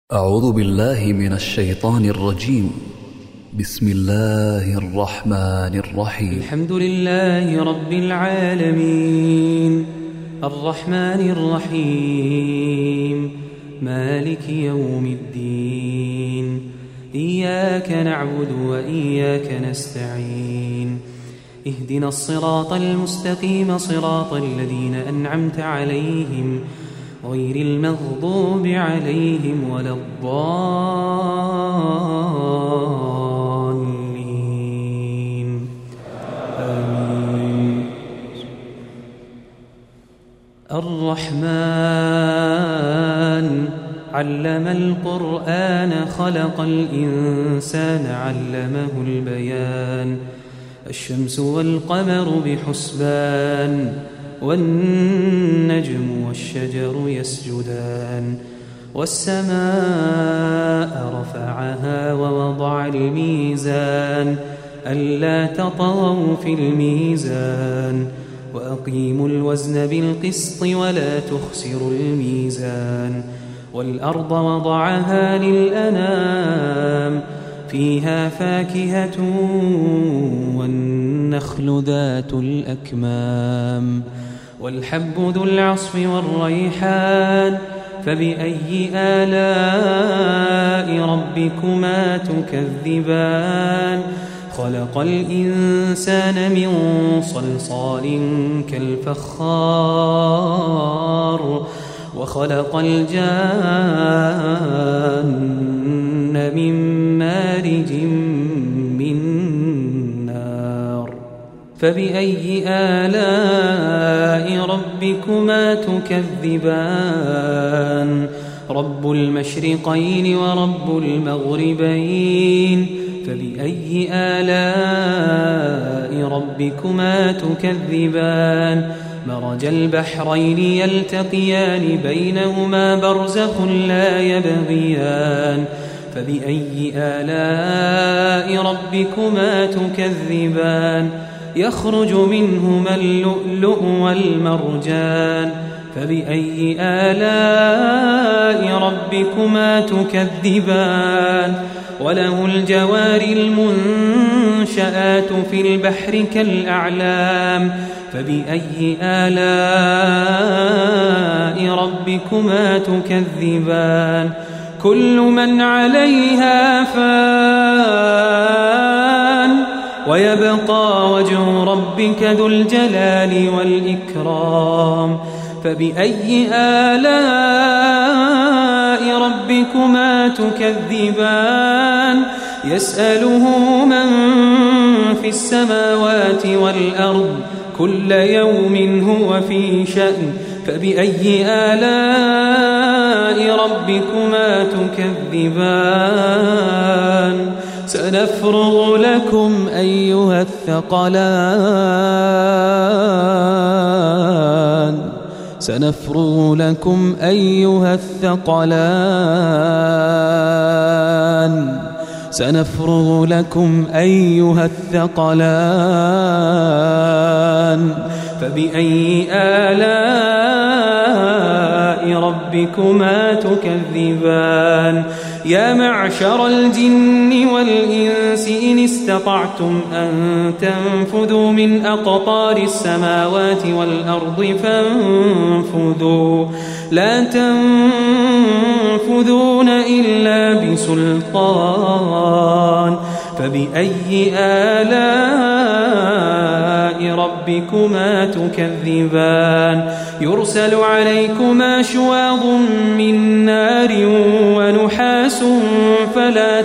أعوذ بالله من الشيطان الرجيم. بسم الله الرحمن الرحيم. الحمد لله رب العالمين الرحمن الرحيم مالك يوم الدين. إياك نعبد وإياك نستعين. اهدنا الصراط المستقيم صراط الذين أنعمت عليهم غير المغضوب عليهم ولا الضالين آمين. الرحمن علم القرآن خلق الإنسان علمه البيان. الشمس والقمر بحسبان والنجم والشجر يسجدان. والسماء رفعها ووضع الميزان ألا تطغوا في الميزان وأقيموا الوزن بالقسط ولا تخسروا الميزان. والأرض وضعها للأنام فيها فاكهة والنخل ذات الأكمام والحب ذو العصف والريحان. فبأي آلاء ربكما تكذبان. خلق الإنسان من صلصال كالفخار وخلق الجان من مارج من نار. فبأي آلاء ربكما تكذبان. رب المشرقين ورب المغربين. فبأي آلاء ربكما تكذبان. مرج البحرين يلتقيان بينهما برزخ لا يبغيان. فبأي آلاء ربكما تكذبان. يخرج منهما اللؤلؤ والمرجان. فبأي آلاء ربكما تكذبان. وله الجوار المنشآت في البحر كالأعلام. فبأي آلاء ربكما تكذبان. كل من عليها فان ويبقى وجه ربك ذو الجلال والإكرام. فبأي آلاء ربكما تكذبان. يسأله من في السماوات والأرض كل يوم هو في شأن. فبأي آلاء ربكما تكذبان. سنفرغ لكم أيها الثقلان. سنفرغ لكم أيها الثقلان. سنفرغ لكم أيها الثقلان. فبأي آلاء ربكما تكذبان. يا معشر الجن والإنس إن استطعتم أن تنفذوا من أقطار السماوات والأرض فانفذوا لا تنفذون إلا بسلطان. فبأي آلاء ربكما تكذبان. يرسل عليكما شواظ من نار ونحاس فلا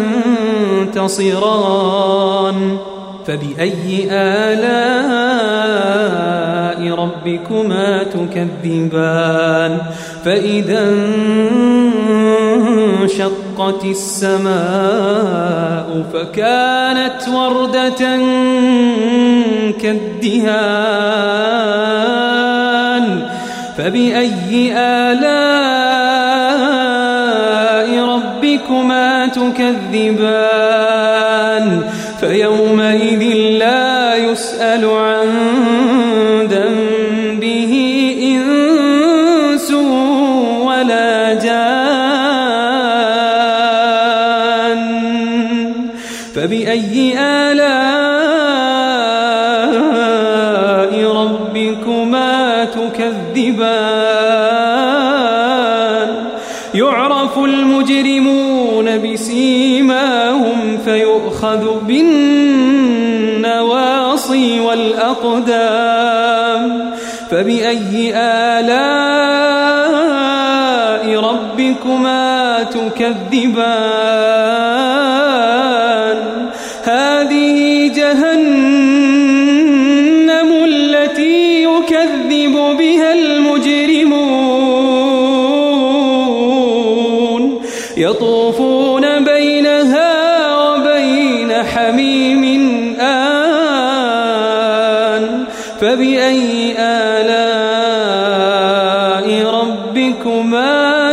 تنتصران. فبأي آلاء ربكما تكذبان. فإذا انشقت السماء فكانت وردة كالدهان. فبأي آلاء ربكما تكذبان. فيومئذ لا يسأل عن ذنبه إنس ولا جان. فبأي آلاء ربكما تكذبان يعرف المجرمون بسيماهم فيؤخذ بالنواصي والأقدام فبأي آلاء ربكما تكذبان هذه جهنم التي يكذب بها المجرمون يطوفون بينها وبين حميم آن فبأي آلاء ربكما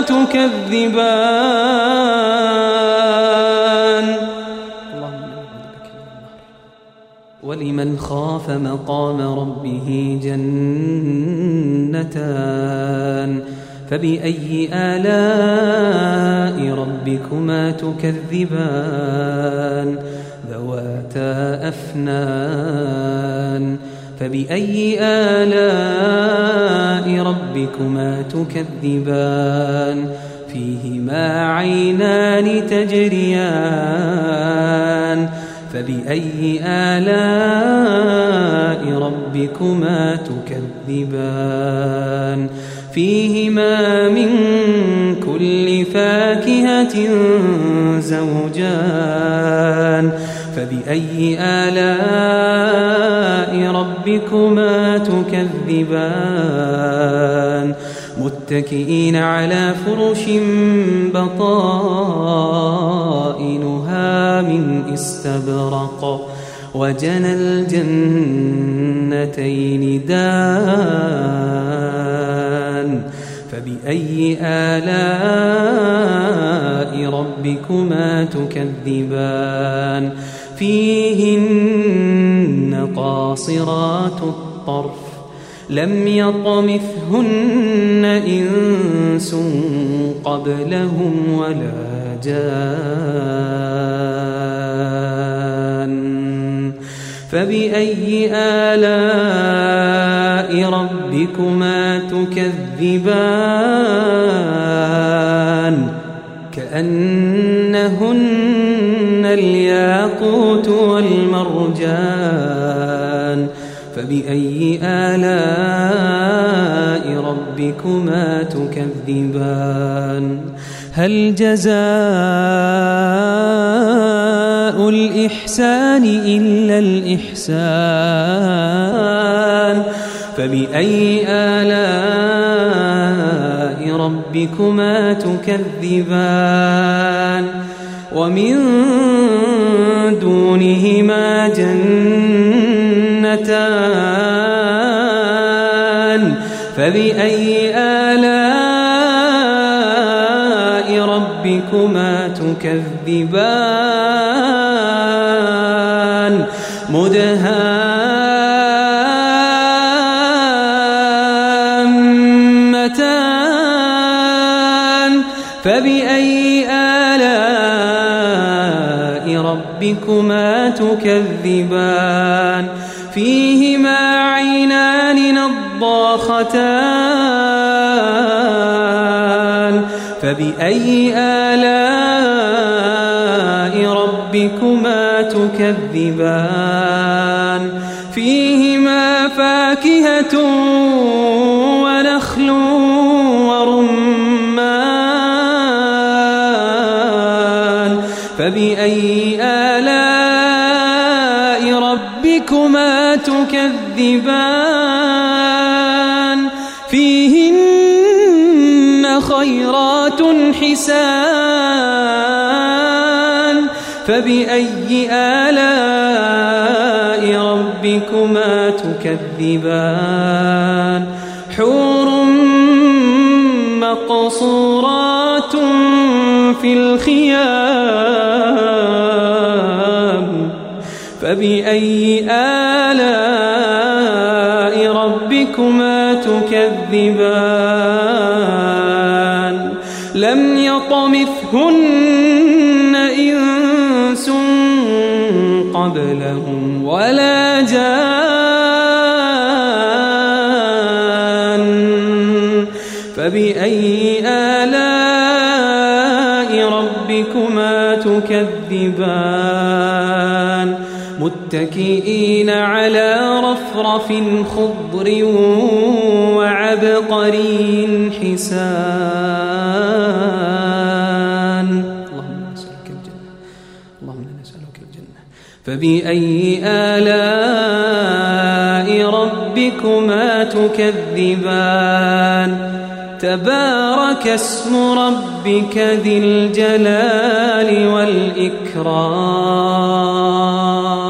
تكذبان ولمن خاف مقام ربه جنتان فبأي آلاء ربكما تكذبان ذواتا أفنان فبأي آلاء ربكما تكذبان فيهما عينان تجريان فبأي آلاء ربكما تكذبان فيهما من كل فاكهة زوجان فبأي آلاء ربكما تكذبان متكئين على فرش بطائنها من استبرق وجنى الجنتين دان فبأي آلاء ربكما تكذبان فيهن قاصرات الطرف لم يطمثهن إنس قبلهم ولا جان فبأي آلاء ربكما تكذبان كأنهن الياقوت والمرجان فبأي آلاء ربكما تكذبان هل جزاء الإحسان إلا الإحسان فبأي آلاء ربكما تكذبان ومن دونهما جنتان فبأي آلاء ربكما تكذبان مدهامتان فبأي آلاء ربكما تكذبان فيهما عينان نضاختان فبأي آلاء ربكما تكذبان فيهما فاكهة ونخل ورمان فبأي آلاء ربكما تكذبان فيهن خيرات حسان فبأي آلاء ربكما تكذبان حور مقصورات في الخيام فبأي آلاء ربكما تكذبان لم يطمثهن إنس قبلهم ولا جان فبأي آلاء ربكما تكذبان متكئين على رفرف خضر وعبقري حسان اللهم نسألك الجنة فبأي آلاء ربكما تكذبان تبارك اسم ربك ذي الجلال والإكرام